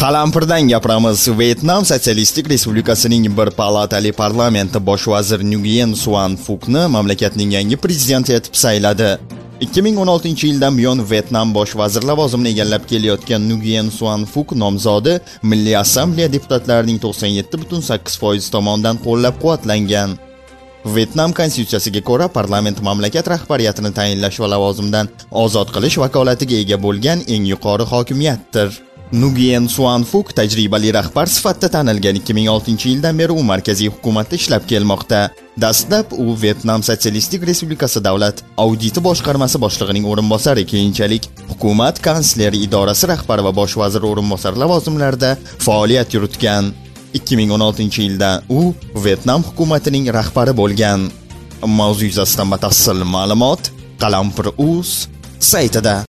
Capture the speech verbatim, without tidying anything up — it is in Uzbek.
Qalampirdan gapiramiz. Vietnam Sotsialistik Respublikasining bir palatali parlamenti bosh vazir Nguyen Xuan Phukni mamlakatning yangi prezidenti etib sayladi. ikki ming o'n oltinchi yildan buyon Vietnam bosh vazir lavozimini egallab kelayotgan Nguyen Xuan Phuc nomzodi Milliy Assambleya deputatlarining to'qson yetti butun sakkiz foiz tomonidan qo'llab-quvvatlangan. Vietnam konstitutsiyasiga ko'ra parlament mamlakat rahbariyatini tayinlash va lavozimdan ozod qilish vakolatiga ega bo'lgan eng yuqori hokimiyatdir. Nguyen Xuan Phuc tajribali rahbar sifatida tanilgan. ikki ming oltinchi yildan beri u markaziy hukumatda ishlab kelmoqda. Dastlab u Vietnam Sotsialistik Respublikasi davlat auditi boshqarmasi boshlig'ining o'rinbosari, keyinchalik hukumat kansleri idorasi rahbari va bosh vazir o'rinbosari lavozimlarida faoliyat yuritgan. ikki ming o'n oltinchi yilda u Vietnam hukumatining rahbari bo'lgan. Mavzu yuzasidan batafsil ma'lumot Qalampir.uz saytida.